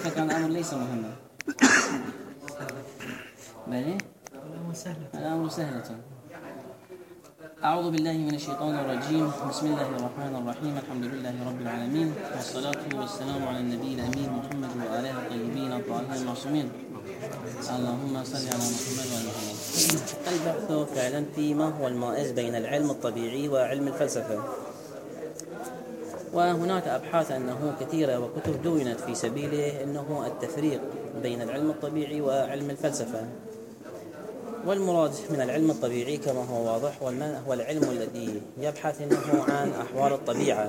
كيف كان الأمر ليس مهما. بلى الأمر سهلة. أعوذ بالله من الشيطان الرجيم. بسم الله الرحمن الرحيم. الحمد لله رب العالمين، والصلاة والسلام على النبي الأمين محمد وآله الطيبين الطاهرين المعصومين. اللهم صل على محمد وعلى محمد. البحث فعلا في ما هو المائز بين العلم الطبيعي وعلم الفلسفة. وهناك أبحاث أنه كثيرة وكتب دونت في سبيله أنه التفريق بين العلم الطبيعي وعلم الفلسفة. والمراد من العلم الطبيعي كما هو واضح هو العلم الذي يبحث أنه عن أحوال الطبيعة.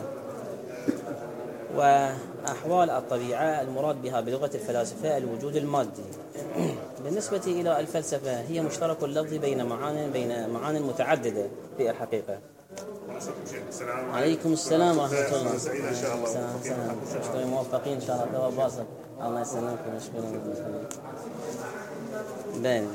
وأحوال الطبيعة المراد بها بلغة الفلاسفة الوجود المادي. بالنسبة إلى الفلسفة هي مشترك اللفظ بين معان متعددة في الحقيقة. عليكم السلام ورحمة الله. السلام موفقين إن شاء الله. باسل الله يسلمكم. مشكورين. بين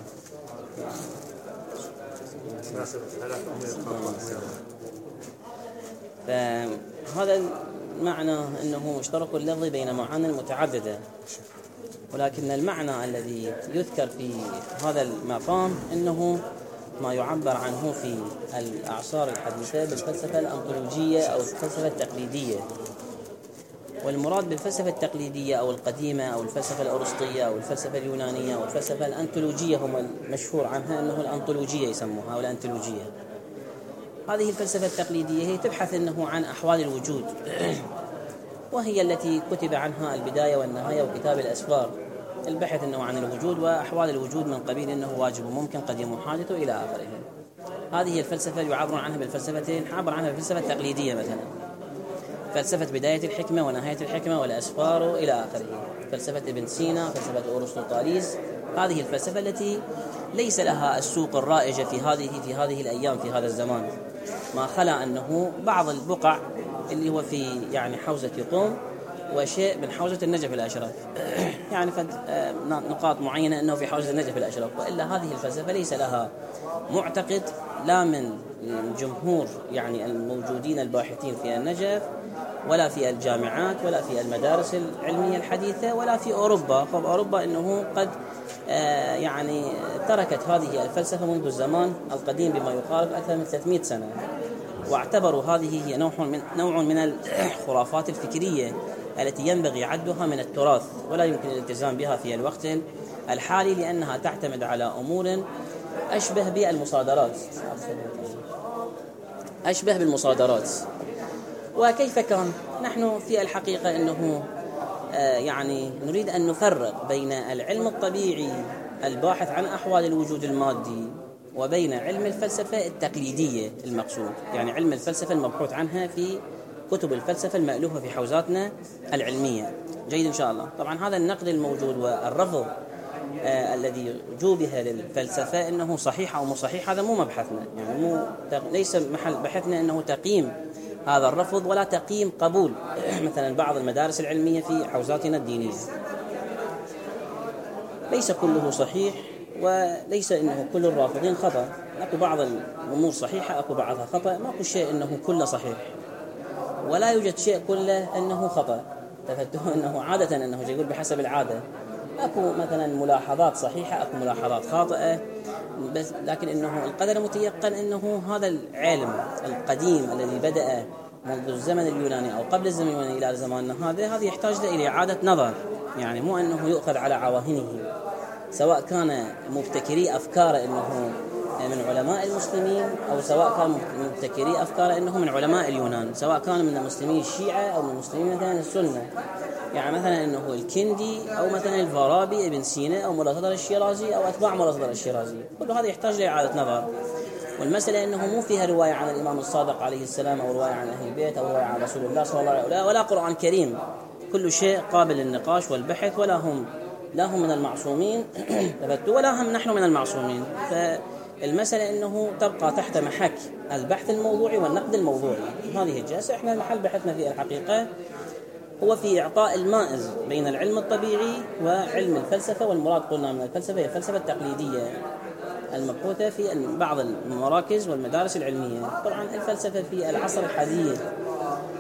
فهذا المعنى أنه مشترك اللفظ بين معان متعددة، ولكن المعنى الذي يذكر في هذا المقام أنه ما يعبر عنه في الأعصار الحديثة بالفلسفة الأنطولوجية أو الفلسفة التقليدية. والمراد بالفلسفة التقليدية أو القديمة أو الفلسفة الأرسطية أو الفلسفة اليونانية أو الفلسفة الأنطولوجية، هم المشهور عنها أنه الأنطولوجية يسموها أو الأنطولوجية. هذه الفلسفة التقليدية هي تبحث أنه عن أحوال الوجود، وهي التي كتب عنها البداية والنهاية وكتاب الأسفار. البحث أنه عن الوجود وأحوال الوجود من قبيل أنه واجب ممكن قديم حادث إلى آخره. هذه الفلسفة يعبر عنها بالفلسفتين. عبر عنها بالفلسفة التقليدية مثلا فلسفة بداية الحكمة ونهاية الحكمة والأسفار إلى آخره. فلسفة ابن سينا، فلسفة أرسطوطاليس. هذه الفلسفة التي ليس لها السوق الرائجة في هذه الأيام في هذا الزمان، ما خلا أنه بعض البقع اللي هو في حوزة قوم وشيء من حوزة النجف الأشرف نقاط معينة أنه في حوزة النجف الأشرف. وإلا هذه الفلسفة ليس لها معتقد لا من جمهور الموجودين الباحثين في النجف ولا في الجامعات ولا في المدارس العلمية الحديثة ولا في أوروبا. فأوروبا أنه قد تركت هذه الفلسفة منذ الزمان القديم بما يقارب أكثر من 300 سنة، واعتبروا هذه هي نوع من الخرافات الفكرية التي ينبغي عدها من التراث ولا يمكن الالتزام بها في الوقت الحالي، لأنها تعتمد على أمور أشبه بالمصادرات. وكيف كان؟ نحن في الحقيقة أنه نريد أن نفرق بين العلم الطبيعي الباحث عن أحوال الوجود المادي وبين علم الفلسفة التقليدية المقصود، علم الفلسفة المبحوث عنها في كتب الفلسفة المألوفة في حوزاتنا العلمية. جيد إن شاء الله. طبعا هذا النقد الموجود والرفض الذي جوبه للفلسفة أنه صحيح أو مو صحيح، هذا مو مبحثنا، ليس محل بحثنا أنه تقييم هذا الرفض ولا تقييم قبول مثلا بعض المدارس العلمية في حوزاتنا الدينية. ليس كله صحيح وليس أنه كل الرافضين خطأ. أكو بعض الأمور صحيحة، أكو بعضها خطأ. ما أكو شيء أنه كله صحيح ولا يوجد شيء كله أنه خطأ. تفتحوا أنه عادة أنه يقول بحسب العادة. أكو مثلا ملاحظات صحيحة، أكو ملاحظات خاطئة، بس لكن أنه القدر متيقن أنه هذا العلم القديم الذي بدأ منذ الزمن اليوناني أو قبل الزمن اليوناني إلى زماننا هذا يحتاج إلى إعادة نظر. مو أنه يؤخذ على عواهنه، سواء كان مبتكري أفكار أنه من علماء المسلمين أو سواء كان مبتكري أفكار أنه من علماء اليونان، سواء كان من المسلمين الشيعة أو من المسلمين مثلا السنة. مثلا أنه الكندي أو مثلا الفارابي ابن سينا أو مولا صدر الشيرازي أو أتباع مولا صدر الشيرازي، كل هذا يحتاج لإعادة نظر. والمسألة أنه مو فيها رواية عن الإمام الصادق عليه السلام أو رواية عن أهل البيت أو رواية عن رسول الله صلى الله عليه وسلم ولا قرآن كريم. كل شيء قابل للنقاش والبحث، ولا هم من المعصومين ولا هم نحن من المعصومين. فالمسألة أنه تبقى تحت محك البحث الموضوعي والنقد الموضوعي. هذه الجلسة إحنا محل بحثنا في الحقيقة هو في إعطاء المائز بين العلم الطبيعي وعلم الفلسفة. والمراد قلنا من الفلسفة هي الفلسفة التقليدية المبحوثة في بعض المراكز والمدارس العلمية. طبعا الفلسفة في العصر الحديث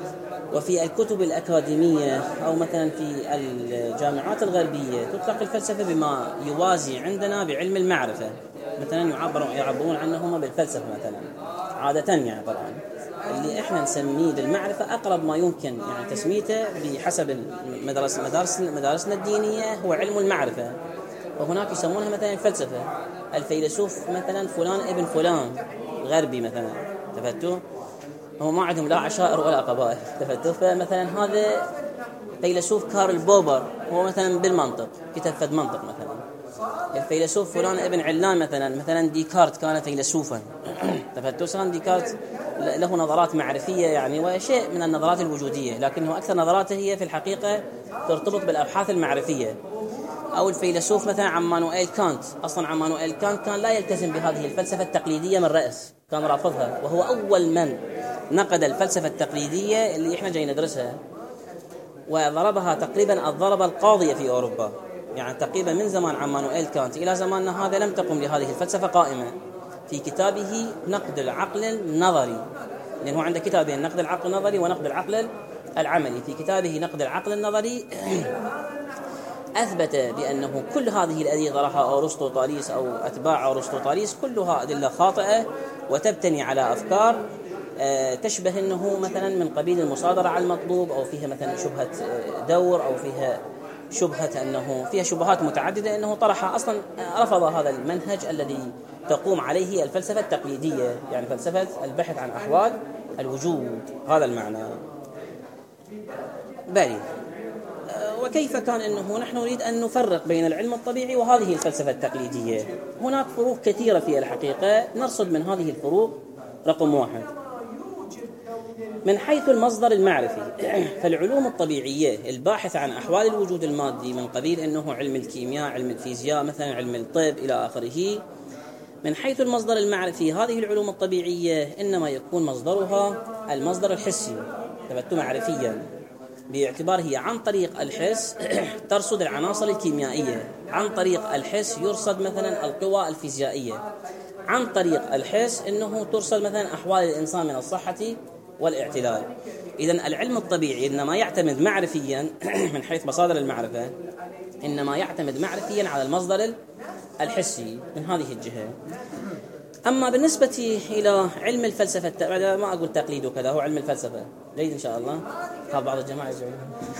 وفي الكتب الأكاديمية أو مثلا في الجامعات الغربية تطلق الفلسفة بما يوازي عندنا بعلم المعرفة، مثلا يعبرون عنهما بالفلسفة مثلا عادة، يعني طبعا اللي احنا نسميه بالمعرفة أقرب ما يمكن يعني تسميته بحسب مدارسنا الدينية هو علم المعرفة، وهناك يسمونها مثلا الفلسفة. الفيلسوف مثلا فلان ابن فلان غربي مثلا، تفتوا هو ما عندهم لا عشائر ولا قبائل، تفتوا. فمثلا هذا فيلسوف كارل بوبر هو مثلا بالمنطق كتب فد منطق مثلا. الفيلسوف فلان ابن علان مثلا ديكارت كان فيلسوفا تفتوا. سان ديكارت له نظرات معرفية يعني وشيء من النظرات الوجودية، لكنه أكثر نظراته هي في الحقيقة ترتبط بالأبحاث المعرفية. أو الفيلسوف مثلا عمانوئيل كانت، أصلا عمانوئيل كانت كان لا يلتزم بهذه الفلسفة التقليدية من رأس، كان رافضها، وهو أول من نقد الفلسفة التقليدية اللي إحنا جاي ندرسها، وضربها تقريبا الضربة القاضية في أوروبا. يعني تقريبا من زمان عمانوئيل كانت إلى زماننا هذا لم تقم لهذه الفلسفة قائمة. في كتابه نقد العقل النظري، لأنه عنده كتابين، نقد العقل النظري ونقد العقل العملي. في كتابه نقد العقل النظري أثبت بأنه كل هذه الذي طرحها أرسطوطاليس أو أتباع أرسطوطاليس كلها أدلة خاطئة وتبتني على أفكار تشبه أنه مثلا من قبيل المصادرة على المطلوب، أو فيها مثلا شبهة دور، أو فيها شبهة أنه فيها شبهات متعددة، أنه طرحها أصلا رفض هذا المنهج الذي تقوم عليه الفلسفة التقليدية، يعني فلسفة البحث عن أحوال الوجود، هذا المعنى. بلي وكيف كان أنه نحن نريد أن نفرق بين العلم الطبيعي وهذه الفلسفة التقليدية؟ هناك فروق كثيرة في الحقيقة، نرصد من هذه الفروق. رقم 1، من حيث المصدر المعرفي، فالعلوم الطبيعية الباحثة عن أحوال الوجود المادي من قبيل أنه علم الكيمياء، علم الفيزياء مثلا، علم الطب إلى آخره، من حيث المصدر المعرفي هذه العلوم الطبيعية إنما يكون مصدرها المصدر الحسي، ثبت معرفيا، باعتبار هي عن طريق الحس ترصد العناصر الكيميائية، عن طريق الحس يرصد مثلا القوى الفيزيائية، عن طريق الحس إنه ترصد مثلا أحوال الإنسان من الصحة والاعتلال. إذن العلم الطبيعي إنما يعتمد معرفيا من حيث مصادر المعرفة، إنما يعتمد معرفيا على المصدر الحسي من هذه الجهة. أما بالنسبة إلى علم الفلسفة، ما أقول تقليد وكذا، هو علم الفلسفة جيد إن شاء الله، بعض الجماعة يزعلون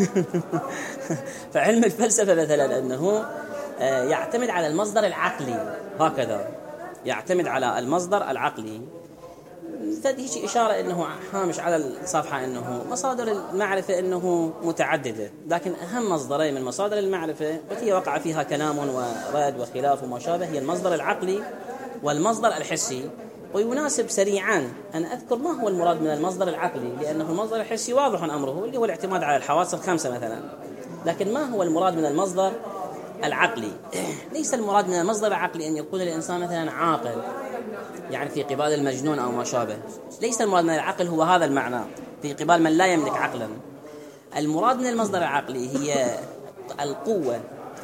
فعلم الفلسفة مثلا أنه يعتمد على المصدر العقلي، هكذا يعتمد على المصدر العقلي. فهذه إشارة أنه هامش على الصفحة أنه مصادر المعرفة أنه متعددة، لكن أهم مصدرين من مصادر المعرفة التي وقع فيها كلام ورد وخلاف وما شابه هي المصدر العقلي والمصدر الحسي. ويناسب سريعا أن أذكر ما هو المراد من المصدر العقلي، لأنه المصدر الحسي واضح أمره اللي هو الاعتماد على الحواس الخمسة مثلا، لكن ما هو المراد من المصدر العقلي؟ ليس المراد من المصدر العقلي أن يكون الإنسان مثلا عاقل، يعني في قبال المجنون أو ما شابه. ليس المراد من العقل هو هذا المعنى في قبال من لا يملك عقلا. المراد من المصدر العقلي هي القوة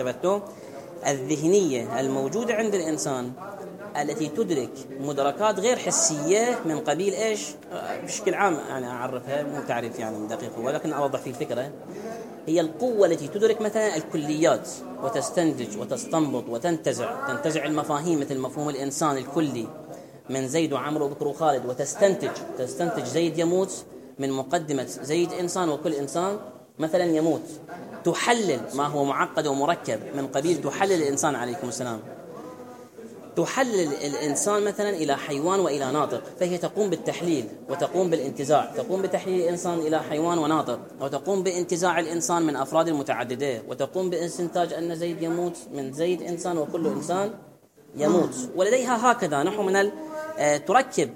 الذهنية الموجودة عند الإنسان التي تدرك مدركات غير حسية من قبيل إيش؟ بشكل عام يعني أعرفها، مو تعريف يعني دقيق، ولكن أوضح فيه الفكرة. هي القوة التي تدرك مثلا الكليات وتستنتج وتستنبط تنتزع المفاهيم، مثل مفهوم الإنسان الكلي من زيد وعمرو وبكر وخالد، وتستنتج زيد يموت من مقدمة زيد إنسان وكل إنسان مثلا يموت. تحلل ما هو معقد ومركب من قبيل تحلل الإنسان، عليكم السلام، تحلل الإنسان مثلا إلى حيوان وإلى ناطق، فهي تقوم بالتحليل وتقوم بالانتزاع، تقوم بتحليل الإنسان إلى حيوان وناطق، وتقوم بانتزاع الإنسان من أفراد المتعددة، وتقوم باستنتاج أن زيد يموت من زيد إنسان وكل إنسان يموت. ولديها هكذا نحو من تركب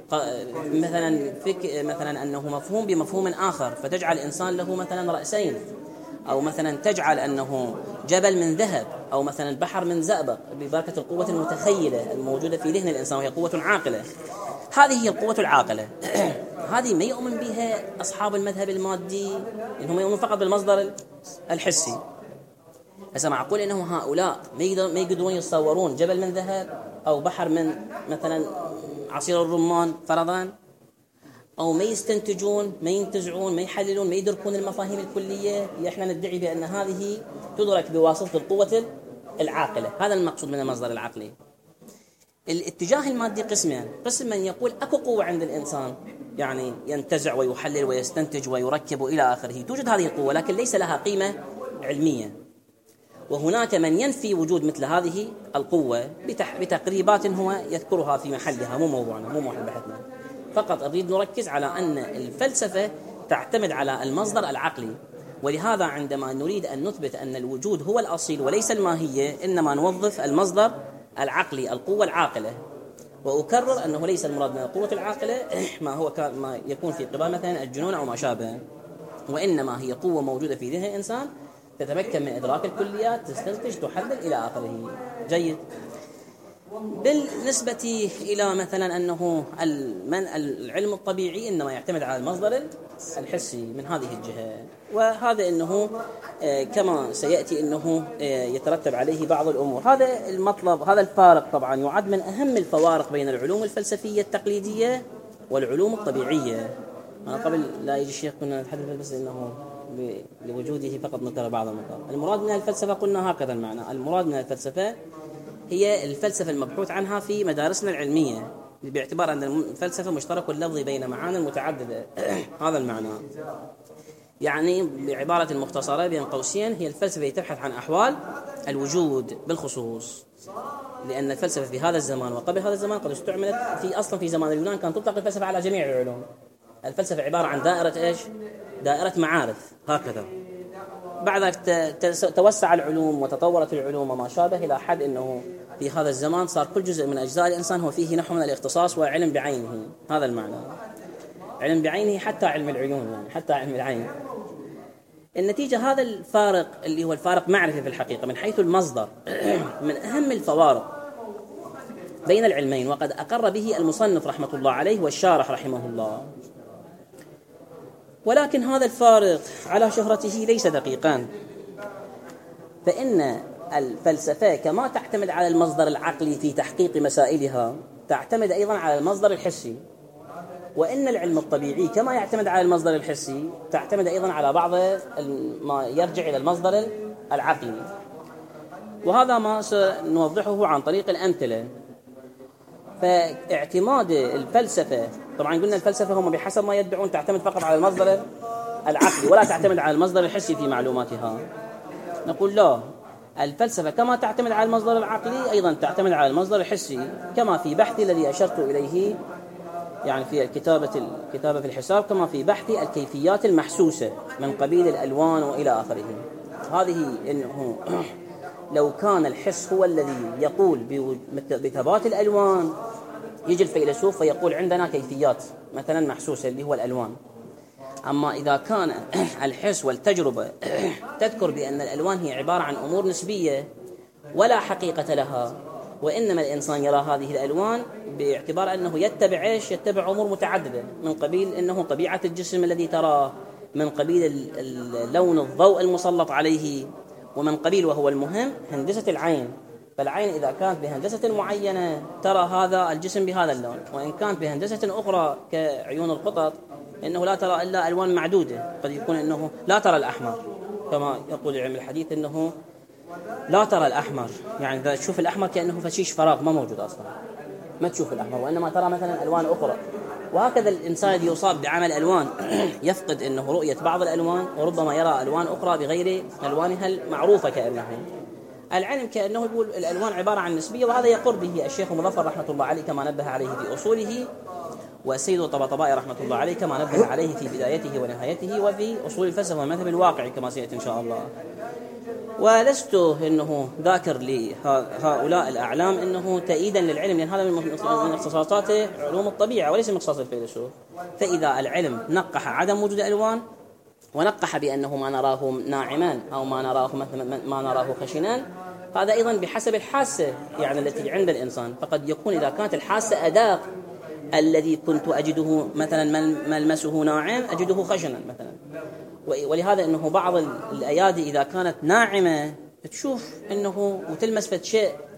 مثلا أنه مفهوم بمفهوم آخر، فتجعل الإنسان له مثلا رأسين، أو مثلا تجعل أنه جبل من ذهب، أو مثلا بحر من زئبق، ببركة القوة المتخيلة الموجودة في ذهن الإنسان، وهي قوة عاقلة. هذه هي القوة العاقلة. هذه ما يؤمن بها أصحاب المذهب المادي، إنهم يؤمنون فقط بالمصدر الحسي. هسه معقول إنه هؤلاء ما يقدرون يتصورون جبل من ذهب أو بحر من مثلا عصير الرمان فرضا، أو ما يستنتجون، ما ينتزعون، ما يحللون، ما يدركون المفاهيم الكلية، احنا ندعي بأن هذه تدرك بواسطة القوة العاقلة. هذا المقصود من المصدر العقلي. الاتجاه المادي قسمين: قسم من يقول أكو قوة عند الإنسان، يعني ينتزع ويحلل ويستنتج ويركب إلى آخره، توجد هذه القوة لكن ليس لها قيمة علمية. وهناك من ينفي وجود مثل هذه القوة بتقريبات هو يذكرها في محلها، مو موضوعنا، مو محل بحثنا. فقط أريد نركز على أن الفلسفة تعتمد على المصدر العقلي، ولهذا عندما نريد أن نثبت أن الوجود هو الأصيل وليس الماهية، إنما نوظف المصدر العقلي، القوة العاقلة. وأكرر أنه ليس المراد من القوة العاقلة ما يكون في قبال مثلا الجنون أو ما شابه، وإنما هي قوة موجودة في ذهن الإنسان تتمكن من إدراك الكليات، تستنتج، تحلل إلى آخره. جيد. بالنسبة إلى مثلا أنه العلم الطبيعي إنما يعتمد على المصدر الحسي من هذه الجهة، وهذا إنه كما سيأتي إنه يترتب عليه بعض الأمور. هذا المطلب، هذا الفارق طبعا يعد من أهم الفوارق بين العلوم الفلسفية التقليدية والعلوم الطبيعية. قبل لا يجي الشيخ كنا نتحدث بس إنه لوجوده فقط نذكر بعض النقاط. المراد من الفلسفة قلنا هكذا المعنى: المراد من الفلسفة هي الفلسفة المبحوث عنها في مدارسنا العلمية، باعتبار أن الفلسفة مشترك اللفظي بين معاني متعددة. هذا المعنى. يعني بعبارة مختصرة بين قوسين، هي الفلسفة تبحث عن أحوال الوجود بالخصوص، لأن الفلسفة في هذا الزمان وقبل هذا الزمان قد استعملت أصلا في زمان اليونان كانت تطلق الفلسفة على جميع العلوم. الفلسفة عبارة عن دائرة إيش؟ دائرة معارف هكذا. بعد ذلك توسع العلوم وتطورت العلوم وما شابه إلى حد أنه في هذا الزمان صار كل جزء من أجزاء الإنسان هو فيه نحو من الاختصاص وعلم بعينه. هذا المعنى، علم بعينه، حتى علم العيون، يعني حتى علم العين. النتيجة هذا الفارق اللي هو الفارق معرفي في الحقيقة من حيث المصدر من أهم الفوارق بين العلمين، وقد أقر به المصنف رحمة الله عليه والشارح رحمه الله. ولكن هذا الفارق على شهرته ليس دقيقا، فإن الفلسفة كما تعتمد على المصدر العقلي في تحقيق مسائلها تعتمد أيضا على المصدر الحسي، وإن العلم الطبيعي كما يعتمد على المصدر الحسي تعتمد أيضا على بعض ما يرجع إلى المصدر العقلي. وهذا ما سنوضحه عن طريق الأمثلة. فاعتماد الفلسفة، طبعا قلنا الفلسفة هم بحسب ما يدعون تعتمد فقط على المصدر العقلي ولا تعتمد على المصدر الحسي في معلوماتها. نقول لا، الفلسفة كما تعتمد على المصدر العقلي أيضا تعتمد على المصدر الحسي، كما في بحثي الذي أشرت إليه يعني في الكتابة في الحساب، كما في بحثي الكيفيات المحسوسة من قبيل الألوان وإلى آخره. هذه إنه لو كان الحس هو الذي يقول بثبات الألوان، يجي الفيلسوف فيقول عندنا كيفيات مثلا محسوسة اللي هو الألوان. أما إذا كان الحس والتجربة تذكر بأن الألوان هي عبارة عن أمور نسبية ولا حقيقة لها، وإنما الإنسان يرى هذه الألوان باعتبار أنه يتبع أمور متعددة، من قبيل أنه طبيعة الجسم الذي تراه، من قبيل اللون الضوء المسلط عليه، ومن قبيل وهو المهم هندسة العين. فالعين إذا كانت بهندسة معينة ترى هذا الجسم بهذا اللون، وإن كانت بهندسة أخرى كعيون القطط إنه لا ترى إلا ألوان معدودة. قد يكون إنه لا ترى الأحمر، كما يقول علم الحديث إنه لا ترى الأحمر، يعني إذا تشوف الأحمر كأنه فشيش فراغ ما موجود أصلا، ما تشوف الأحمر، وإنما ترى مثلا ألوان أخرى. وهكذا الإنسان الذي يصاب بعمل ألوان يفقد إنه رؤية بعض الألوان، وربما يرى ألوان أخرى بغير ألوانها المعروفة. كأنه العلم كأنه يقول الألوان عبارة عن نسبية، وهذا يقر به الشيخ مظفر رحمة الله عليه كما نبه عليه في أصوله، والسيد الطباطبائي رحمة الله عليه كما نبه عليه في بدايته ونهايته، وفي أصول الفلسفة والمذهب الواقعي كما سيأتي إن شاء الله. ولست إنه ذاكر لهؤلاء الأعلام إنه تأييدا للعلم، لأن هذا من اختصاصاته علوم الطبيعة وليس من اختصاص الفيلسوف. فإذا العلم نقح عدم وجود الألوان، ونقح بأنه ما نراه ناعمان أو ما نراه خشنان، هذا أيضا بحسب الحاسة يعني التي عند الإنسان. فقد يكون إذا كانت الحاسة أداة، الذي كنت أجده مثلا ملمسه ناعم أجده خشنا مثلا. ولهذا إنه بعض الأيادي إذا كانت ناعمة تشوف إنه وتلمس فد شيء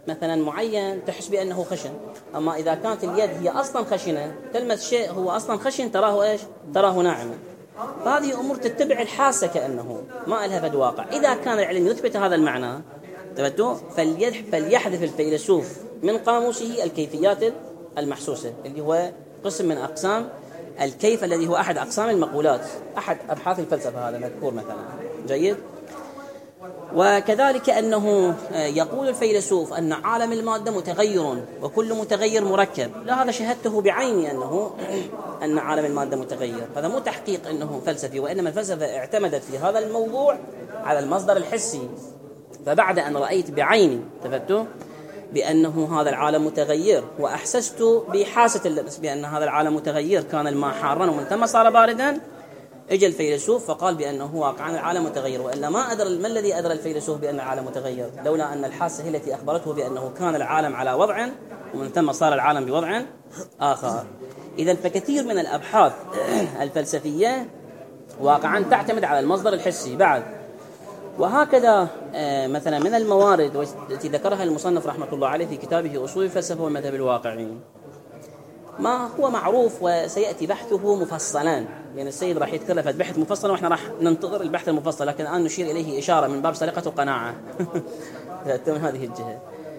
مثلا معين تحس بأنه خشن، أما إذا كانت اليد هي أصلا خشنة، تلمس شيء هو أصلا خشن تراه إيش؟ تراه ناعما. فهذه أمور تتبع الحاسة كأنه ما لها فد واقع. إذا كان العلم يثبت هذا المعنى تبتو فليحذف الفيلسوف من قاموسه الكيفيات المحسوسة، اللي هو قسم من أقسام الكيف الذي هو أحد أقسام المقولات، أحد أبحاث الفلسفة هذا مذكور مثلا. جيد. وكذلك أنه يقول الفيلسوف أن عالم المادة متغير وكل متغير مركب. لا، هذا شهدته بعيني أن عالم المادة متغير. هذا مو تحقيق أنه فلسفي، وإنما الفلسفة اعتمدت في هذا الموضوع على المصدر الحسي. فبعد أن رأيت بعيني تفتو بأنه هذا العالم متغير، وأحسست بحاسة اللمس بأن هذا العالم متغير، كان الماء حارا ومن ثم صار باردا، اجى الفيلسوف فقال بأنه واقعا العالم متغير. وإلا ما الذي أدرى الفيلسوف بأن العالم متغير؟ لولا أن الحاسة هي التي أخبرته بأنه كان العالم على وضع ومن ثم صار العالم بوضع آخر. إذن فكثير من الأبحاث الفلسفية واقعا تعتمد على المصدر الحسي بعد. وهكذا مثلا من الموارد التي ذكرها المصنف رحمة الله عليه في كتابه أصول الفلسفة والمذهب الواقعي ما هو معروف وسيأتي بحثه مفصلا، يعني السيد راح يتكلف بحث مفصل وإحنا راح ننتظر البحث المفصل، لكن الآن نشير إليه إشارة من باب سرقة القناعة من هذه الجهة.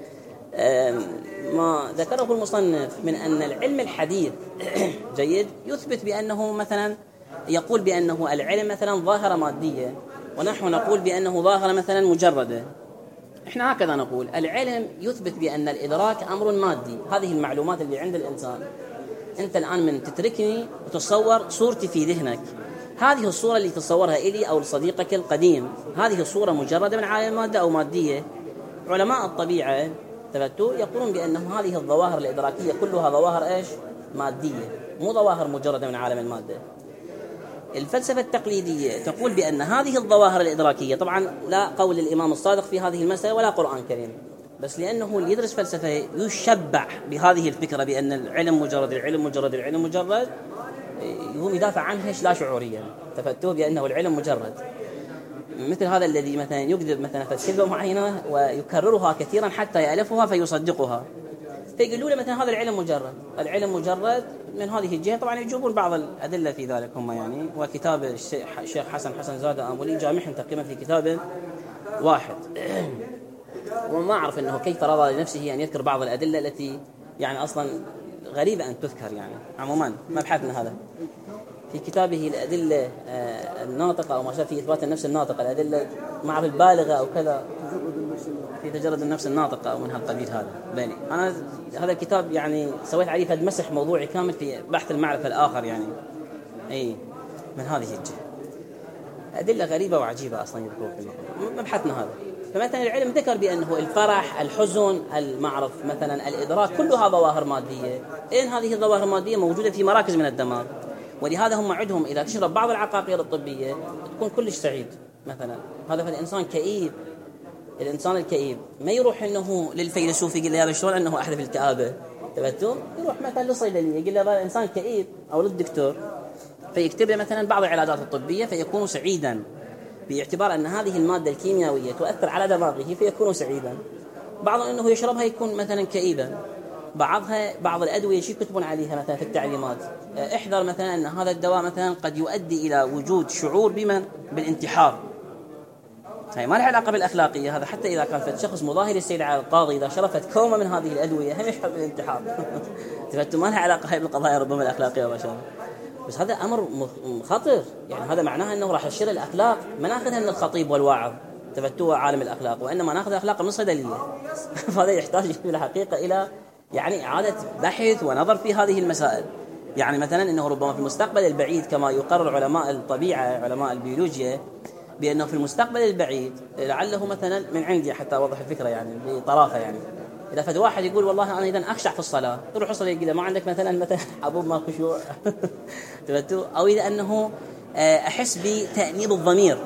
ما ذكره المصنف من أن العلم الحديث جيد يثبت بأنه مثلا يقول بأنه العلم مثلا ظاهرة مادية، ونحن نقول بأنه ظاهرة مثلا مجردة. إحنا هكذا نقول العلم يثبت بأن الإدراك أمر مادي. هذه المعلومات اللي عند الإنسان، أنت الآن من تتركني وتصور صورتي في ذهنك، هذه الصورة اللي تصورها إلي أو لصديقك القديم، هذه الصورة مجردة من عالم المادة أو مادية؟ علماء الطبيعة يقولون بأنه هذه الظواهر الإدراكية كلها ظواهر إيش؟ مادية، مو ظواهر مجردة من عالم المادة. الفلسفة التقليدية تقول بأن هذه الظواهر الإدراكية، طبعا لا قول الإمام الصادق في هذه المسألة ولا قرآن كريم، بس لأنه اللي يدرس فلسفة يشبع بهذه الفكرة بأن العلم مجرد، العلم مجرد، العلم مجرد، يقوم يدافع عنها لا شعوريا، تفتوه بأنه العلم مجرد. مثل هذا الذي مثلا يكذب مثلا فلسفة معينة ويكررها كثيرا حتى يألفها فيصدقها، فيقولوا له مثلا هذا العلم مجرد، العلم مجرد من هذه الجهة. طبعا يجيبون بعض الأدلة في ذلك هم يعني، وكتاب الشيخ حسن زادة آمولي جامع تقريبا في كتاب واحد. وما أعرف أنه كيف رضى لنفسه أن يذكر بعض الأدلة التي يعني أصلا غريبة أن تذكر يعني. عموما ما بحثنا هذا في كتابه الأدلة الناطقة أو ما شاء في إثبات النفس الناطقة، الأدلة مع البالغة أو كذا في تجرد النفس الناطقة أو من هالقبيل. هذا بيني أنا هذا الكتاب يعني سويت عليه فد مسح موضوعي كامل في بحث المعرفة الآخر يعني، أي من هذه الجهة أدلة غريبة وعجيبة أصلا يذكرون في الموضوع. ما بحثنا هذا. فمثلا العلم ذكر بأنه الفرح، الحزن، المعرف مثلا الإدراك كلها ظواهر مادية. إن هذه الظواهر المادية موجودة في مراكز من الدماغ، ولهذا هم عندهم إذا تشرب بعض العقاقير الطبية تكون كلش سعيد. مثلا هذا فالإنسان كئيب، الإنسان الكئيب ما يروح إنه للفيلسوف يقول له هذا شلون أنه أحدث الكآبة، تبتو يروح مثلا للصيدلية يقول له هذا الإنسان كئيب، أو للدكتور فيكتب له مثلا بعض العلاجات الطبية فيكون سعيدا، باعتبار أن هذه المادة الكيميائية تؤثر على دماغه فيكون سعيدا. بعض أنه يشربها يكون مثلا كئيبا. بعض الأدوية شيء يكتبون عليها مثلا في التعليمات احذر مثلا أن هذا الدواء مثلا قد يؤدي إلى وجود شعور بالانتحار. هي ما لها علاقة بالأخلاقية، هذا حتى إذا كان في شخص مظاهر السيد على القاضي إذا شرفت كومة من هذه الأدوية هم يشعر بالانتحار. ما لها علاقة هي بالقضايا ربما الأخلاقية وبشرة. بس هذا أمر خطر يعني، هذا معناه أنه راح يشير الأخلاق ما ناخذها من الخطيب والواعظ تفتوى عالم الأخلاق، وإنما ناخذ أخلاق من الصيدلية. فهذا يحتاج في الحقيقة إلى يعني إعادة بحث ونظر في هذه المسائل. يعني مثلا أنه ربما في المستقبل البعيد كما يقرر علماء الطبيعة علماء البيولوجيا بأنه في المستقبل البعيد لعله مثلا من عندي حتى أوضح الفكرة يعني بطرافة يعني، إذا فد واحد يقول والله أنا إذا أخشع في الصلاة يروح يصلي يقول ما عندك مثلا حبوب ما خشوع أو إذا أنه أحس بتأنيب الضمير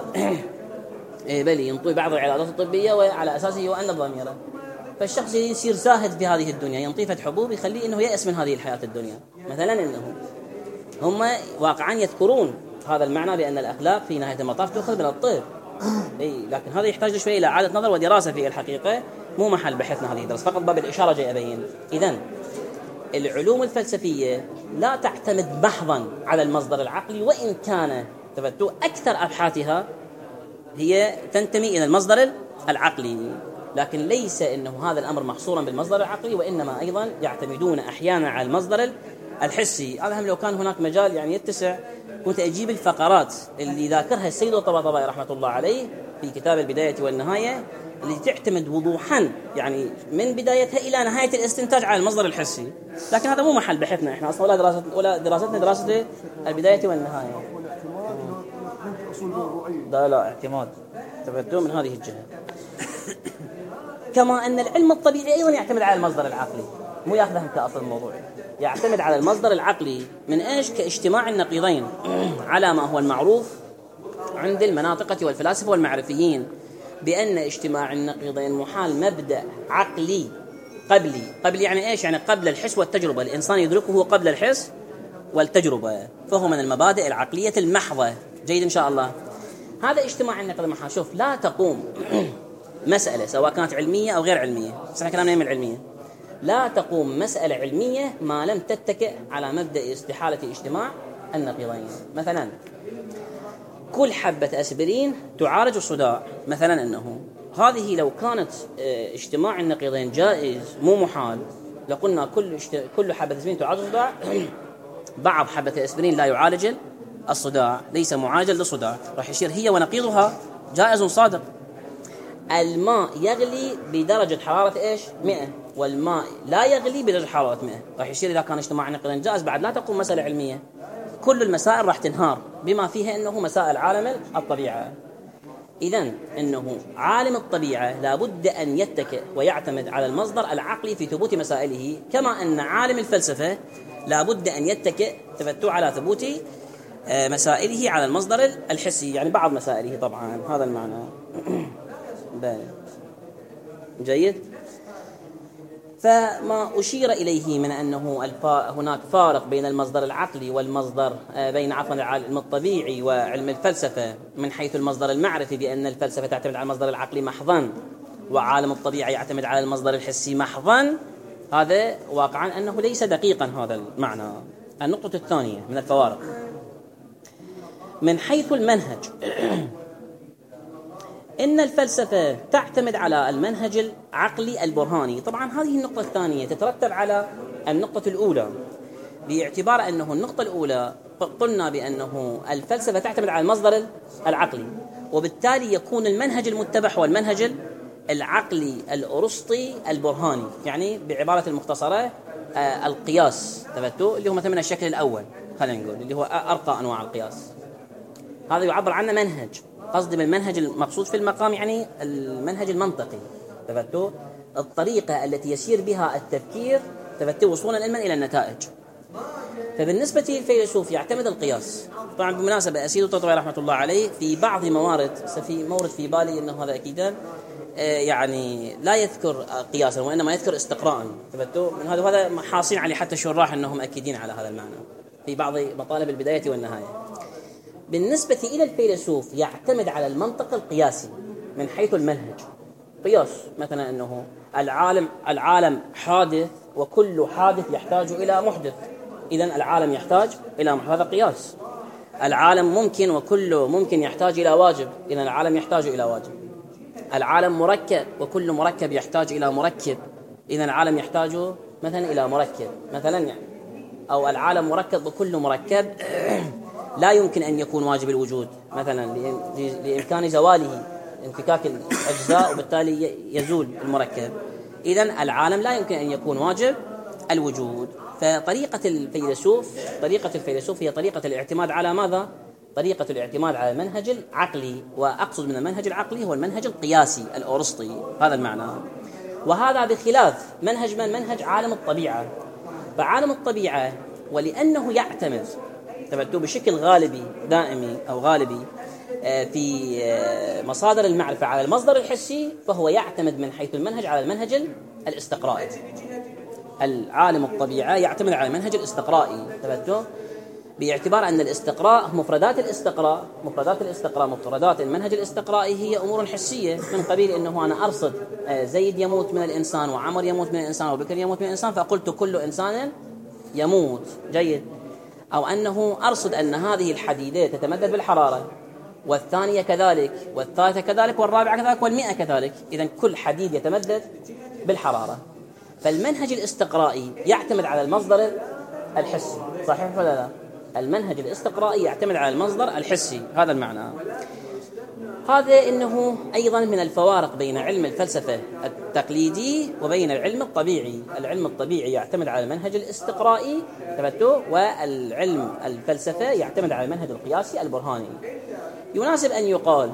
بل ينطي بعض العلاجات الطبية وعلى أساسه يؤنب ضميره، فالشخص يصير زاهد في هذه الدنيا ينطي فد حبوب يخليه إنه يأس من هذه الحياة الدنيا مثلا. إنه هم واقعا يذكرون هذا المعنى بأن الأخلاق في نهاية المطاف تأخذ من الطب، لكن هذا يحتاج شوية إلى إعادة نظر ودراسة في الحقيقة مو محل بحثنا هذه الدراسة، فقط باب الإشارة جاي أبين. إذن العلوم الفلسفية لا تعتمد محضا على المصدر العقلي، وإن كان تفتو أكثر أبحاثها هي تنتمي إلى المصدر العقلي، لكن ليس إنه هذا الأمر محصورا بالمصدر العقلي، وإنما أيضا يعتمدون أحيانا على المصدر الحسي. هذا هم لو كان هناك مجال يعني يتسع كنت أجيب الفقرات اللي ذاكرها السيد الطباطبائي رحمة الله عليه في كتاب البداية والنهاية، اللي تعتمد وضوحا يعني من بدايتها إلى نهاية الاستنتاج على المصدر الحسي. لكن هذا مو محل بحثنا إحنا أصلا، ولا دراستنا دراسة البداية والنهاية. لا اعتماد تبدو من هذه الجهة. كما أن العلم الطبيعي أيضا يعتمد على المصدر العقلي، مو يأخذهم كأصل الموضوع، يعتمد على المصدر العقلي من إيش؟ كاجتماع النقيضين على ما هو المعروف عند المناطقة والفلاسفة والمعرفيين بأن اجتماع النقيضين محال، مبدأ عقلي قبلي يعني إيش؟ يعني قبل الحس والتجربة، الإنسان يدركه قبل الحس والتجربة، فهو من المبادئ العقلية المحضة. جيد إن شاء الله. هذا اجتماع النقيضين محال. شوف، لا تقوم مسألة سواء كانت علمية أو غير علمية، بس احنا كلامنا من العلمية، لا تقوم مسألة علمية ما لم تتكئ على مبدأ استحالة اجتماع النقيضين. مثلا كل حبة أسبرين تعالج الصداع، مثلا أنه هذه لو كانت اجتماع النقيضين جائز مو محال، لقلنا كل حبة أسبرين تعالج الصداع. بعض حبة الأسبرين لا يعالج الصداع، ليس معالجا للصداع، راح يصير هي ونقيضها جائز صادق. الماء يغلي بدرجة حرارة إيش؟ 100، والماء لا يغلي بدرجة حرارة 100، راح يصير إذا كان اجتماع النقيضين جائز بعد لا تقوم مسألة علمية، كل المسائل راح تنهار بما فيها أنه مسائل عالم الطبيعة. إذن أنه عالم الطبيعة لابد أن يتكئ ويعتمد على المصدر العقلي في ثبوت مسائله، كما أن عالم الفلسفة لابد أن يتكئ تفتو على ثبوت مسائله على المصدر الحسي، يعني بعض مسائله طبعا، هذا المعنى. جيد. فما أشير إليه من أنه هناك فارق بين المصدر العقلي والمصدر بين العلم الطبيعي وعلم الفلسفة من حيث المصدر المعرفي، بأن الفلسفة تعتمد على المصدر العقلي محضا وعالم الطبيعة يعتمد على المصدر الحسي محضا، هذا واقعا أنه ليس دقيقا هذا المعنى. النقطة الثانية من الفوارق من حيث المنهج، إن الفلسفة تعتمد على المنهج العقلي البرهاني. طبعا هذه النقطة الثانية تترتب على النقطة الأولى، باعتبار أنه النقطة الأولى قلنا بأنه الفلسفة تعتمد على المصدر العقلي، وبالتالي يكون المنهج المتبع هو المنهج العقلي الأرسطي البرهاني، يعني بعبارة المختصرة القياس تبتو، اللي هو مثلا من الشكل الأول، خلينا نقول اللي هو أرقى أنواع القياس. هذا يعبر عنه منهج، قصدي بالمنهج المقصود في المقام يعني المنهج المنطقي تفتو، الطريقة التي يسير بها التفكير تفتو وصولا علما إلى النتائج. فبالنسبة للفيلسوف يعتمد القياس. طبعا بالمناسبة أسيد الطباطبائي رحمة الله عليه في بعض موارد، مورد في بالي أنه هذا أكيدا يعني لا يذكر قياسا وإنما يذكر استقراء تفتو، من هذا حاصين عليه حتى الشراح أنهم أكيدين على هذا المعنى في بعض مطالب البداية والنهاية. بالنسبة إلى الفيلسوف يعتمد على المنطق القياسي من حيث المنهج. قياس مثلا أنه العالم حادث وكل حادث يحتاج إلى محدث، إذن العالم يحتاج إلى محدث، هذا قياس. العالم ممكن وكل ممكن يحتاج إلى واجب، إذن العالم يحتاج إلى واجب. العالم مركب وكل مركب يحتاج إلى مركب، إذن العالم يحتاج مثلا إلى مركب مثلا يعني. أو العالم مركب وكل مركب لا يمكن أن يكون واجب الوجود مثلا لإمكان زواله انفكاك الأجزاء وبالتالي يزول المركب، إذن العالم لا يمكن أن يكون واجب الوجود. فطريقة الفيلسوف هي طريقة الاعتماد على ماذا؟ طريقة الاعتماد على المنهج العقلي، وأقصد من المنهج العقلي هو المنهج القياسي الأرسطي، هذا المعنى. وهذا بخلاف منهج عالم الطبيعة. فعالم الطبيعة ولأنه يعتمد تبدو بشكل غالبي دائمي أو غالبي في مصادر المعرفة على المصدر الحسي، فهو يعتمد من حيث المنهج على المنهج الاستقرائي. العالم الطبيعة يعتمد على المنهج الاستقرائي تبدو، باعتبار أن الاستقراء مفردات المنهج الاستقرائي هي أمور حسية من قبيل أنه أنا أرصد زيد يموت من الإنسان وعمر يموت من الإنسان وبكر يموت من الإنسان، فقلت كل إنسان يموت. جيد. أو أنه أرصد أن هذه الحديدة تتمدد بالحرارة، والثانية كذلك، والثالثة كذلك، والرابعة كذلك، والمئة كذلك. إذن كل حديد يتمدد بالحرارة. فالمنهج الاستقرائي يعتمد على المصدر الحسي. صحيح ولا لا؟ المنهج الاستقرائي يعتمد على المصدر الحسي. هذا المعنى. هذا إنه أيضا من الفوارق بين علم الفلسفة التقليدي وبين العلم الطبيعي. العلم الطبيعي يعتمد على المنهج الاستقرائي والعلم الفلسفة يعتمد على المنهج القياسي البرهاني. يناسب أن يقال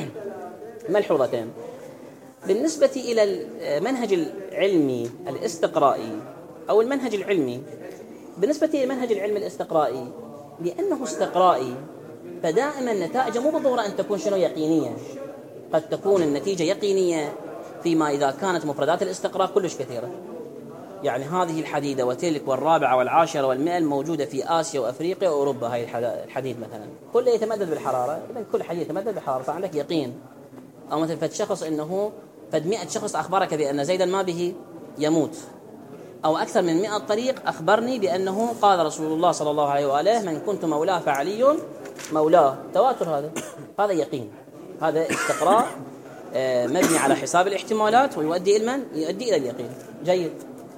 ملحوظتين بالنسبة إلى المنهج العلمي الاستقرائي أو المنهج العلمي. بالنسبة للمنهج العلمي الاستقرائي، لأنه استقرائي فدائما النتائج مو بالضرورة أن تكون يقينية. قد تكون النتيجة يقينية فيما إذا كانت مفردات الاستقراء كلش كثيرة. يعني هذه الحديدة وتلك والرابعة والعاشرة والمئة الموجودة في آسيا وأفريقيا وأوروبا، هاي الحديد مثلا كله يتمدد بالحرارة، إذن كل حديد يتمدد بالحرارة، فعندك يقين. أو مثل فد شخص إنه فد 100 شخص أخبرك بأن زيدا ما به يموت، أو أكثر من 100 طريق أخبرني بأنه قال رسول الله صلى الله عليه وآله من كنت مولاه فعلي مولاه. تواتر. هذا يقين. هذا استقراء مبني على حساب الاحتمالات ويؤدي إلى من؟ يؤدي إلى اليقين. جيد.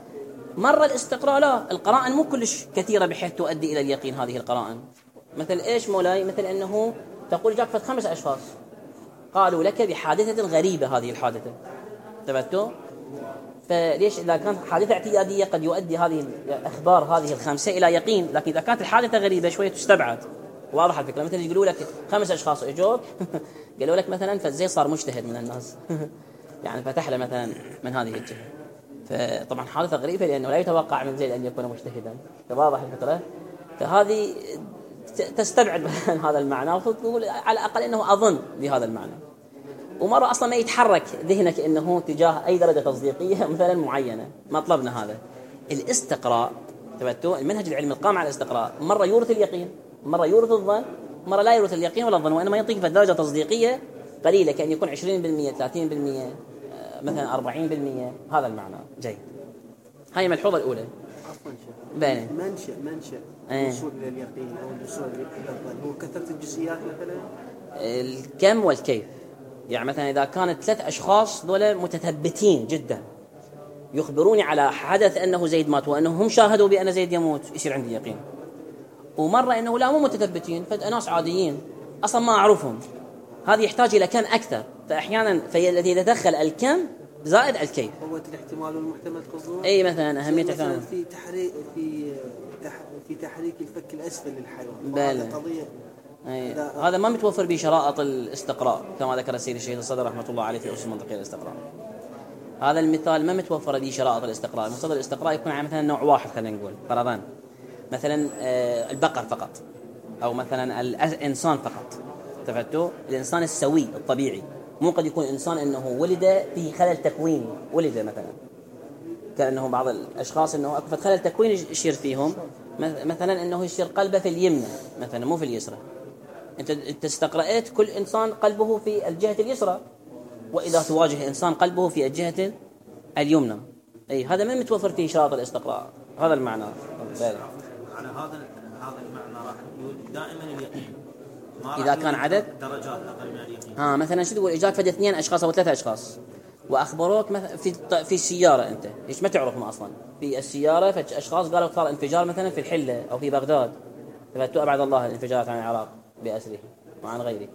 مرة الاستقراء لا، القرائن مو كلش كثيرة بحيث تؤدي إلى اليقين. هذه القرائن مثل إيش مولاي؟ مثل أنه تقول جاك فت 5 أشخاص قالوا لك بحادثة غريبة. هذه الحادثة تبتو، فليش إذا كانت حادثة اعتيادية قد يؤدي هذه الأخبار هذه ال5 إلى يقين، لكن إذا كانت الحادثة غريبة شوية تستبعد. واضح الفكرة؟ مثل يقولوا لك 5 أشخاص إجوا قالوا لك مثلا فزي صار مجتهد من الناس يعني فتح له مثلا من هذه الجهة. فطبعا حادثة غريبة لأنه لا يتوقع من زيد أن يكون مجتهدا. فواضح الفكرة؟ فهذه تستبعد هذا المعنى وتقول على الأقل أنه أظن بهذا المعنى. ومرة أصلا ما يتحرك ذهنك أنه تجاه أي درجة تصديقية مثلا معينة. ما طلبنا هذا. الاستقراء تبتو المنهج العلمي القائم على الاستقراء مرة يورث اليقين، مرة يورث الظن، مرة لا يورث اليقين ولا الظن، وإنما يعطيك في درجة تصديقية قليلة كأن يكون 20%، 30%، مثلا 40%. هذا المعنى. جيد. هاي الملحوظة الأولى. بين منشأ الوصول إلى اليقين أو الوصول إلى الظن هو كثرة الجزئيات مثلا، الكم والكيف. يعني مثلا إذا كانت 3 أشخاص دول متثبتين جدا يخبروني على حدث أنه زيد مات وأنهم هم شاهدوا بأن زيد يموت، يصير عندي يقين. ومرة أنه لا مو متثبتين، فناس عاديين أصلا ما أعرفهم، هذه يحتاج إلى كم أكثر. فأحيانا الذي يتدخل الكم زائد الكيف. قوة الاحتمال والمحتمل تقصدون؟ أي مثلا أهمية مثلا في تحريك الفك الأسفل للحيوان. هذا قضية. هذا ما متوفر به شرائط الاستقراء كما ذكر السيد الشهيد الصدر رحمة الله عليه في أصول منطقية الاستقراء. هذا المثال ما متوفر به شرائط الاستقراء. مصدر الاستقراء يكون على مثلا نوع واحد، خلينا نقول فرضان مثلا البقر فقط، أو مثلا الإنسان فقط. تفهمتوا؟ الإنسان السوي الطبيعي. مو قد يكون إنسان أنه ولد فيه خلل تكويني، ولد مثلا كأنه بعض الأشخاص أنه أكفت خلل تكويني يشير فيهم، مثلا أنه يشير قلبه في اليمنى مثلا مو في اليسرى. أنت استقرأت كل إنسان قلبه في الجهة اليسرى، وإذا تواجه إنسان قلبه في الجهة اليمنى. أي هذا ما متوفر فيه شرط الاستقراء. هذا المعنى. على هذا المعنى راح يقول دائما اليقين إذا كان عدد درجات أقل من اليقين. مثلا شو تقول إجاك فد 2 أشخاص أو 3 أشخاص وأخبروك في السيارة، أنت إيش ما تعرفهم أصلا في السيارة، فأشخاص قالوا صار انفجار مثلا في الحلة أو في بغداد، فأتوا أبعد الله الانفجارات عن العراق بأسره وعن غيره.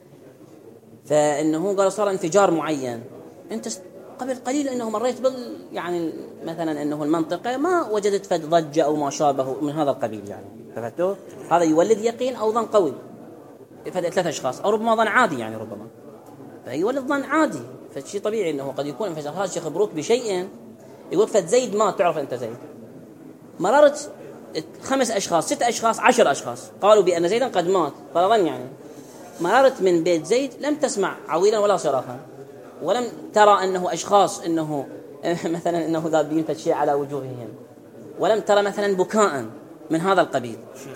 فإنه قالوا صار انفجار معين، أنت قبل قليل أنه مريت يعني مثلا أنه المنطقة ما وجدت فد ضجة أو ما شابه من هذا القبيل، يعني فهمتوا؟ هذا يولد يقين أو ظن قوي. فد 3 أشخاص أو ربما ظن عادي، يعني ربما فيولد ظن عادي. فشيء طبيعي أنه قد يكون انفجار. هذا الشيء خبروك بشيء، يقول فد زيد ما تعرف أنت زيد. مررت 5 أشخاص 6 أشخاص 10 أشخاص قالوا بأن زيدا قد مات، فرضا يعني مررت من بيت زيد لم تسمع عويلا ولا صراخا، ولم ترى أنه أشخاص أنه مثلا أنه ذابين فشيء على وجوههم، ولم ترى مثلا بكاء من هذا القبيل. شيخنا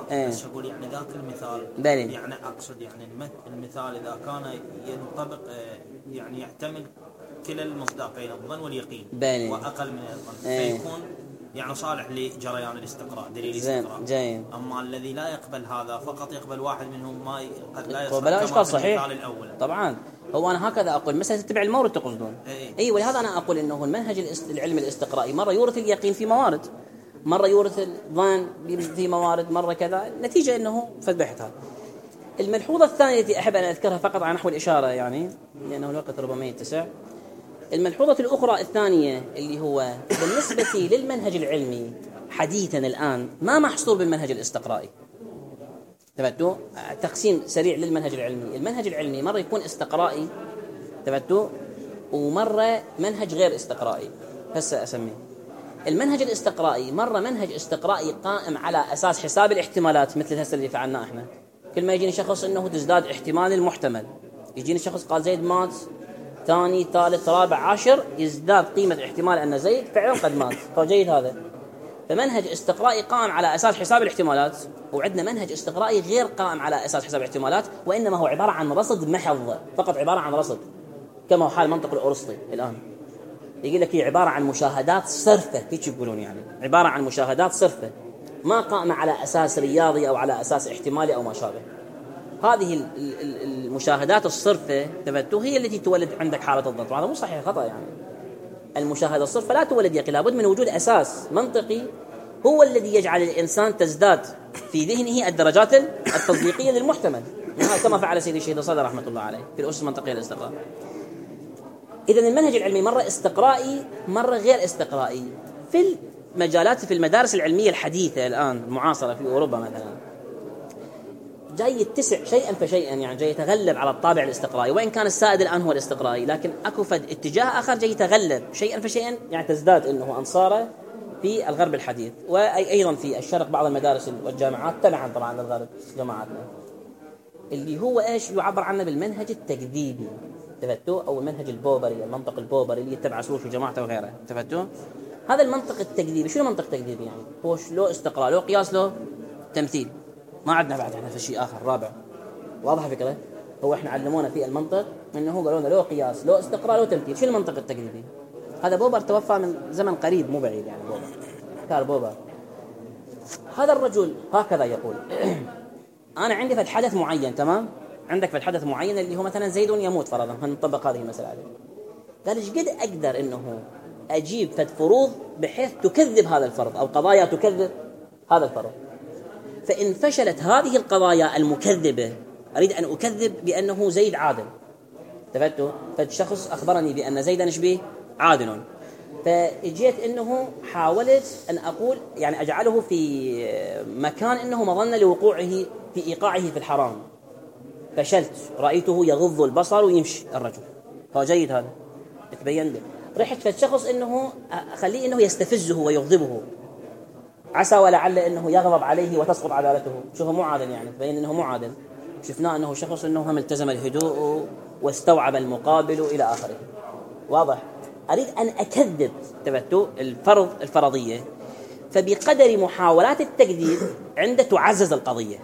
بس أقول يعني ذاك المثال بلي. يعني أقصد يعني المثال إذا كان ينطبق يعني يحتمل كلا المصداقين الظن واليقين بلي. وأقل من الظن فيكون يعني صالح لجريان الاستقراء دليل الاستقراء. جيد. أما الذي لا يقبل هذا فقط يقبل واحد منهم ما قد لا يصح بلا إشكال صحيح المثال الأول. طبعا هو أنا هكذا أقول مثلا تتبع المورد تقصدون أي ولهذا أنا أقول إنه المنهج العلم الاستقرائي مرة يورث اليقين في موارد، مرة يورث الظن في موارد، مرة كذا، نتيجة إنه فذبحت هذا. الملحوظة الثانية التي أحب أن أذكرها فقط على نحو الإشارة يعني لأنه الوقت ربما يتسع. الملحوظة الأخرى الثانية اللي هو بالنسبة للمنهج العلمي حديثا الآن ما محصور بالمنهج الاستقرائي. تبعتوا تقسيم سريع للمنهج العلمي. المنهج العلمي مرة يكون استقرائي تبعتوا ومرة منهج غير استقرائي. هسه أسميه المنهج الاستقرائي مرة منهج استقرائي قائم على أساس حساب الاحتمالات مثل هسه اللي فعلناه إحنا. كل ما يجيني شخص إنه تزداد احتمال المحتمل، يجيني شخص قال زيد مات ثاني ثالث رابع عشر يزداد قيمة احتمال أن زيد فعلا قد مات، فجيد هذا. فمنهج استقرائي قائم على أساس حساب الاحتمالات، وعندنا منهج استقرائي غير قائم على أساس حساب الاحتمالات وإنما هو عبارة عن رصد محض فقط، عبارة عن رصد كما هو حال منطق الأرسطي الآن. يقول لك هي عبارة عن مشاهدات صرفة، هيك يقولون يعني عبارة عن مشاهدات صرفة ما قائمة على أساس رياضي أو على أساس احتمالي أو ما شابه. هذه المشاهدات الصرفة تبتو هي التي تولد عندك حالة الضغط، وهذا مو صحيح، خطأ يعني. المشاهدة الصرفة لا تولد يقين، لابد من وجود أساس منطقي هو الذي يجعل الإنسان تزداد في ذهنه الدرجات التصديقية للمحتمل، كما فعل سيدي الشهيد الصدر رحمة الله عليه في الأسس المنطقية للاستقراء. إذن المنهج العلمي مرة استقرائي مرة غير استقرائي. في المجالات في المدارس العلمية الحديثة الآن المعاصرة في أوروبا مثلا جاي يتسع شيئا فشيئا، يعني جاي يتغلب على الطابع الاستقرائي، وإن كان السائد الآن هو الاستقرائي، لكن أكو فد اتجاه آخر جاي يتغلب شيئا فشيئا، يعني تزداد إنه أنصاره في الغرب الحديث، وأيضا في الشرق بعض المدارس والجامعات تبعا طبعا للغرب جماعاتنا، اللي هو إيش يعبر عنه بالمنهج التكذيبي تفتو، أو المنهج البوبري، المنطق البوبري اللي يتبع سلوك وجماعته وغيره تفتو. هذا المنطق التكذيبي شنو منطق تكذيبي؟ يعني هو له استقراء، له قياس، له تمثيل، ما عندنا بعد احنا في شيء آخر رابع. واضح فكرة؟ هو احنا علمونا في المنطق انه قالوا لنا له قياس، له استقراء، له تمثيل. شنو المنطق التكذيبي؟ هذا بوبر توفى من زمن قريب مو بعيد، يعني بوبر كار بوبر. هذا الرجل هكذا يقول انا عندي فد حدث معين، تمام؟ عندك فد حدث معين اللي هو مثلا زيد يموت فرضا، هنطبق هذه المسألة عليه. قال ايش قد اقدر انه اجيب فد فروض بحيث تكذب هذا الفرض، او قضايا تكذب هذا الفرض. فإن فشلت هذه القضايا المكذبة أريد أن أكذب بأنه زيد عادل. تفتوا؟ فالشخص أخبرني بأن زيدا شبيه عادل، فجيت أنه حاولت أن أقول يعني أجعله في مكان أنه مظنة لوقوعه في إيقاعه في الحرام. فشلت، رأيته يغض البصر ويمشي الرجل، فجيد هذا تبين لي. رحت فالشخص أنه أخليه أنه يستفزه ويغضبه، عسى ولعل انه يغضب عليه وتسقط عدالته. شوفوا مو عادل، يعني تبين انه مو عادل. شفناه انه شخص انه هم التزم الهدوء واستوعب المقابل الى اخره. واضح؟ اريد ان اكذب تبتو الفرضيه، فبقدر محاولات التكذيب عند تعزز القضيه،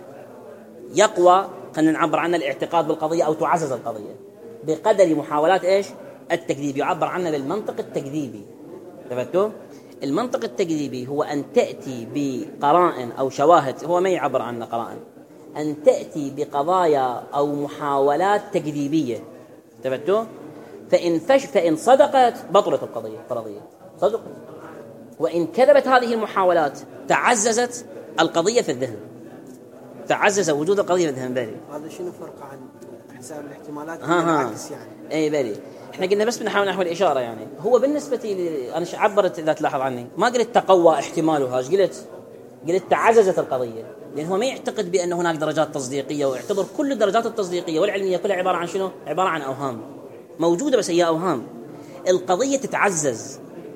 يقوى خلينا نعبر عنها الاعتقاد بالقضيه او تعزز القضيه بقدر محاولات ايش؟ التكذيب. يعبر عنها بالمنطق التكذيبي. تبتو؟ المنطق التكذيبي هو أن تأتي بقرائن أو شواهد، هو ما يعبر عنه قرائن، أن تأتي بقضايا أو محاولات تكذيبية تبتو، فإن صدقت بطلت القضية فرضية، صدق. وإن كذبت هذه المحاولات تعززت القضية في الذهن، تعزز وجود القضية في الذهن. بالي هذا شنو فرق عن حساب الاحتمالات العكس يعني؟ أي بالي احنا قلنا بس بنحاول نحو الإشارة. يعني هو بالنسبة لي أنا عبرت إذا تلاحظ عني ما قلت تقوى احتمالها، قلت تعززت القضية، لأن هو ما يعتقد بأن هناك درجات تصديقية، ويعتبر كل الدرجات التصديقية والعلمية كلها عبارة عن شنو؟ عبارة عن أوهام موجودة، بس هي أوهام. القضية تتعزز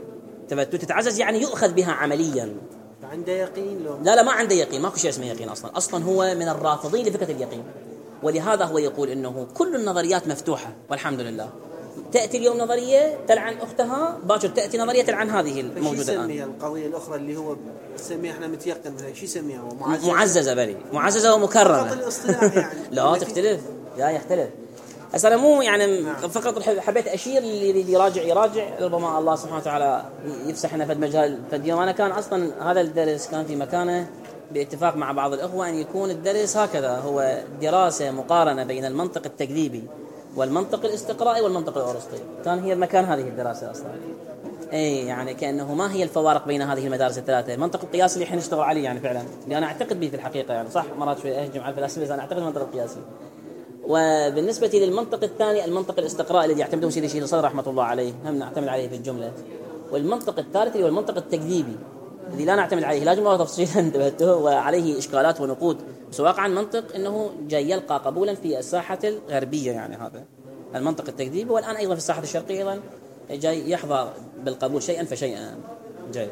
تتعزز يعني يؤخذ بها عمليا. عنده يقين لو؟ لا ما عنده يقين، ماكو شيء اسمه يقين أصلا هو من الرافضين لفكرة اليقين. ولهذا هو يقول إنه كل النظريات مفتوحة والحمد لله، تأتي اليوم نظرية تلعن أختها، باكر تأتي نظرية تلعن هذه الموجودة الآن. يسميها القضية الأخرى اللي هو نسميها احنا متيقن منها، شو يسميها هو؟ معززة بلي، معززة ومكررة. الاصطلاح يعني. لا تختلف، لا يختلف. هسه أنا مو يعني فقط حبيت أشير اللي يريد يراجع ربما الله سبحانه وتعالى يفسح لنا فد مجال فد يوم. أنا كان أصلا هذا الدرس كان في مكانه باتفاق مع بعض الأخوة أن يكون الدرس هكذا، هو دراسة مقارنة بين المنطق التكذيبي والمنطق الاستقرائي والمنطق الأرسطي. كان هي مكان هذه الدراسة أصلا. أي يعني كأنه ما هي الفوارق بين هذه المدارس الثلاثة؟ منطق القياس اللي احنا نشتغل عليه يعني فعلا، اللي أنا أعتقد به في الحقيقة يعني، صح مرات شوي أهجم على الفلاسفة بس أنا أعتقد المنطق القياسي. وبالنسبة للمنطق الثاني المنطق الاستقرائي الذي يعتمده سيدي الشيخ الصدر رحمة الله عليه، هم نعتمد عليه في الجملة. والمنطق الثالث هو المنطق التكذيبي الذي لا نعتمد عليه، لا جملة تفصيلا انتبهته، وعليه إشكالات ونقود، بس واقعا منطق إنه جاي يلقى قبولا في الساحة الغربية يعني هذا المنطق التكذيبي، والآن أيضا في الساحة الشرقية أيضا جاي يحظى بالقبول شيئا فشيئا. جاي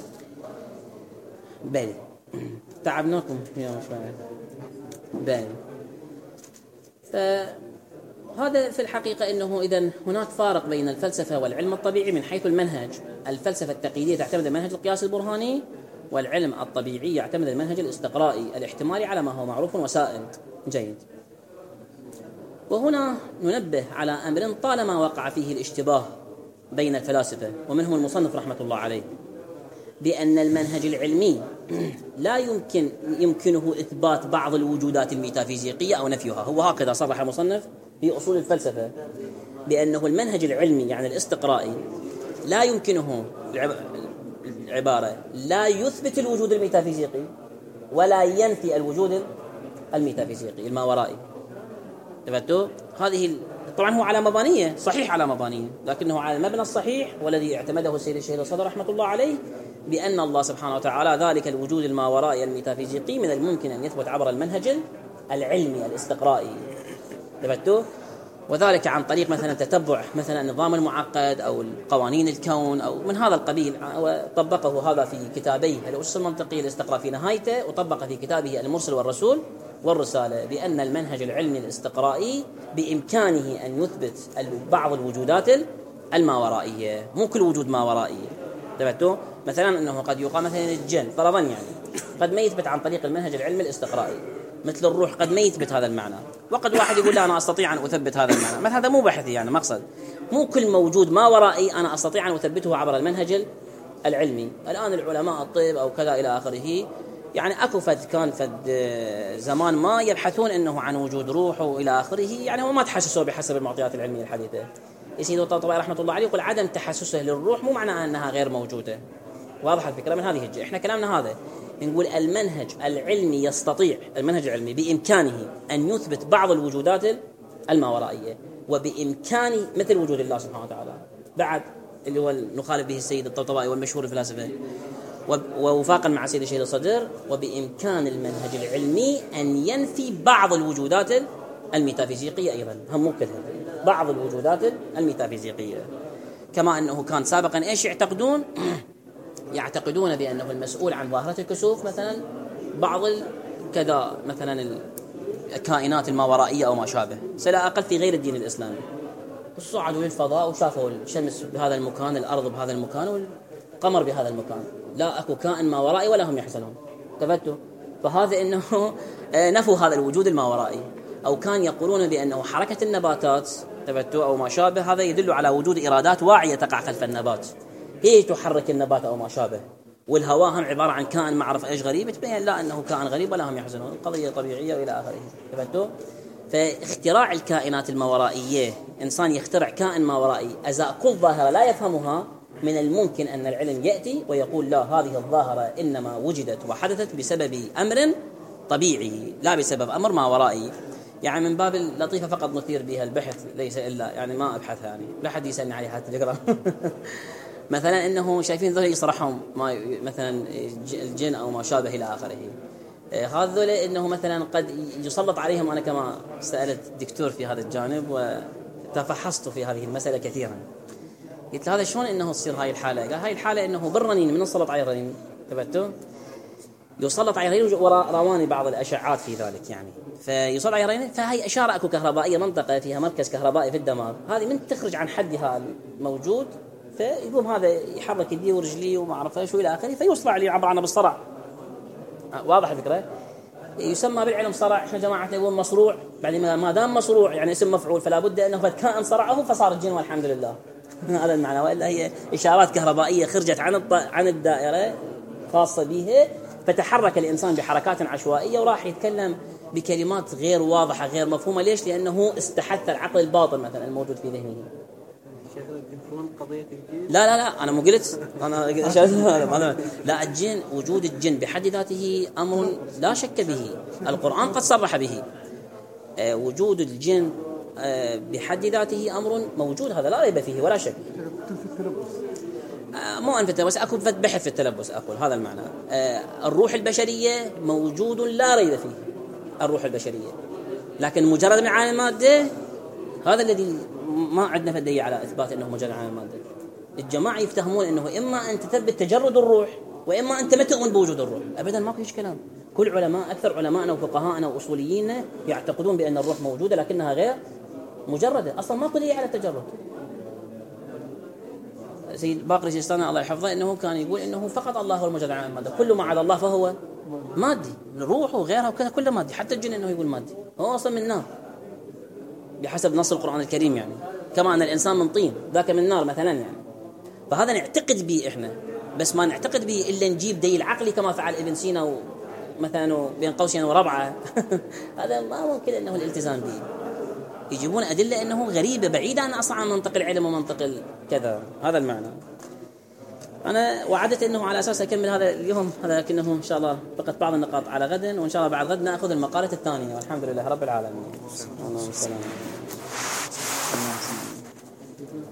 بالي تعبناكم يا مشاهد بالي. فهذا في الحقيقة إنه إذن هناك فارق بين الفلسفة والعلم الطبيعي من حيث المنهج. الفلسفة التقليدية تعتمد المنهج القياسي البرهاني، والعلم الطبيعي يعتمد المنهج الاستقرائي الاحتمالي على ما هو معروف وسائد. جيد. وهنا ننبه على أمر طالما وقع فيه الاشتباه بين الفلاسفة ومنهم المصنف رحمة الله عليه، بأن المنهج العلمي لا يمكنه إثبات بعض الوجودات الميتافيزيقية أو نفيها. هو هكذا صرح المصنف في أصول الفلسفة، بأنه المنهج العلمي يعني الاستقرائي لا يمكنه العبارة لا يثبت الوجود الميتافيزيقي ولا ينفي الوجود الميتافيزيقي الماورائي. تفهمتوا؟ هذه طبعا هو على مبانية، صحيح على مبانية، لكنه على المبنى الصحيح والذي اعتمده السيد الشيخ الصدر رحمة الله عليه، بأن الله سبحانه وتعالى ذلك الوجود الماورائي الميتافيزيقي من الممكن أن يثبت عبر المنهج العلمي الاستقرائي. تفهمتوا؟ وذلك عن طريق مثلا تتبع مثلا النظام المعقد أو قوانين الكون أو من هذا القبيل. وطبقه هذا في كتابيه الأسس المنطقية الاستقراء في نهايته، وطبق في كتابه المرسل والرسول والرسالة، بأن المنهج العلمي الاستقرائي بإمكانه أن يثبت بعض الوجودات الماورائية، مو كل وجود ماورائي. تبعتوا مثلا أنه قد يقام مثلا الجن فرضا يعني قد ما يثبت عن طريق المنهج العلمي الاستقرائي، مثل الروح قد ما يثبت هذا المعنى، وقد واحد يقول لا أنا أستطيع أن أثبت هذا المعنى. مثل هذا مو بحثي يعني، مقصد مو كل موجود ماورائي أنا أستطيع أن أثبته عبر المنهج العلمي. الآن العلماء الطب أو كذا إلى آخره يعني أكو كان زمان ما يبحثون إنه عن وجود روح وإلى آخره، يعني هو ما تحسسوا بحسب المعطيات العلمية الحديثة. يسيد الطبطبائي رحمة الله عليه يقول عدم تحسسه للروح مو معناه أنها غير موجودة. واضح الفكرة من هذه الجهة. إحنا كلامنا هذا نقول المنهج العلمي يستطيع، المنهج العلمي بإمكانه أن يثبت بعض الوجودات الماورائية، وبإمكانه مثل وجود الله سبحانه وتعالى بعد اللي هو نخالف به السيد الطبطبائي والمشهور الفلاسفة، ووفاقا مع سيد الشيخ الصدر، وبإمكان المنهج العلمي أن ينفي بعض الوجودات الميتافيزيقية أيضا، هم مو كلها، بعض الوجودات الميتافيزيقية. كما أنه كان سابقا إيش يعتقدون بأنه المسؤول عن ظاهرة الكسوف مثلا بعض كذا مثلا الكائنات الماورائية أو ما شابه، سلا أقل في غير الدين الإسلامي. صعدوا للفضاء وشافوا الشمس بهذا المكان، الأرض بهذا المكان، والقمر بهذا المكان، لا أكو كائن ماورائي ولا هم يحزنون. تفتوا؟ فهذا إنه نفوا هذا الوجود الماورائي. أو كان يقولون بأنه حركة النباتات تفتوا أو ما شابه هذا يدل على وجود إرادات واعية تقع خلف النبات، هي تحرك النبات أو ما شابه. والهواء هم عبارة عن كائن ما أعرف إيش غريب، تبين لا أنه كائن غريب ولا هم يحزنون، القضية طبيعية وإلى آخره. تفتوا؟ فاختراع الكائنات الماورائية، إنسان يخترع كائن ماورائي أزاء كل ظاهرة لا يفهمها، من الممكن أن العلم يأتي ويقول لا، هذه الظاهرة إنما وجدت وحدثت بسبب أمر طبيعي لا بسبب أمر ماورائي. يعني من باب اللطيفة فقط نثير بها البحث، ليس إلا يعني ما أبحث يعني لا حد يسألني عليها حتى تقرأ. مثلا إنه شايفين ذول يصرحهم ما مثلا الجن أو ما شابه إلى آخره، هذول إنه مثلا قد يسلط عليهم. أنا كما سألت دكتور في هذا الجانب وتفحصت في هذه المسألة كثيرا، قلت هذا شلون إنه تصير هاي الحالة؟ قال هاي الحالة إنه بالرنين من نسلط عليه الرنين. تبتو يسلط على اليرين وراء رواني بعض الأشعات في ذلك يعني، فيسلط على اليرين، فهي إشارة أكو كهربائية، منطقة فيها مركز كهربائي في الدماغ، هذه من تخرج عن حدها الموجود، فيقوم هذا يحرك يديه ورجليه وما أعرف إيش وإلى آخره، فيصبع لي عبارة عنه بالصرع. واضح الفكرة؟ يسمى بالعلم صرع. إحنا جماعتنا يقول مصروع، بعدين ما دام مصروع يعني اسم مفعول، فلا بد أنه كان صرعه فصار الجن والحمد لله. هذا المعنى، وإلا هي إشارات كهربائية خرجت عن الدائرة خاصة به، فتحرك الإنسان بحركات عشوائية وراح يتكلم بكلمات غير واضحة غير مفهومة. ليش؟ لأنه استحث العقل الباطن مثلا الموجود في ذهنه. لا أنا مو قلت لا، الجن، وجود الجن بحد ذاته أمر لا شك به، القرآن قد صرح به. وجود الجن بحد ذاته أمر موجود، هذا لا ريب فيه ولا شك. مو أن في التلبس، أكو بحث في التلبس أقول هذا المعنى. الروح البشرية موجود لا ريب فيه، الروح البشرية، لكن مجرد من عالم المادة هذا الذي ما عندنا فدية على إثبات أنه مجرد عالم المادة. الجماعة يفتهمون أنه إما أن تثبت تجرد الروح وإما أنت ما تؤمن بوجود الروح. أبدا ما فيش كلام. كل علماء، أكثر علماءنا وفقهاءنا وأصوليين يعتقدون بأن الروح موجودة لكنها غير مجردة، أصلا ما دليل على التجرد. سيد باقر السيستاني الله يحفظه انه كان يقول انه فقط الله هو المجرد عن الماده، كل ما عدا الله فهو مادي، الروح وغيرها وكذا كله مادي، حتى الجن انه يقول مادي، هو اصلا من نار بحسب نص القرآن الكريم يعني، كما ان الانسان من طين ذاك من نار مثلا يعني. فهذا نعتقد به احنا، بس ما نعتقد به الا نجيب دليل عقلي كما فعل ابن سينا مثلا بين قوسين وربعه. هذا ما ممكن انه الالتزام به. يجيبون أدلة أنه غريبة بعيدة عن أصلا عن منطق العلم ومنطق كذا. هذا المعنى. أنا وعدت أنه على أساس أكمل هذا اليوم هذا، لكنه إن شاء الله فقط بعض النقاط على غد، وإن شاء الله بعد غد نأخذ المقالة الثانية، والحمد لله رب العالمين.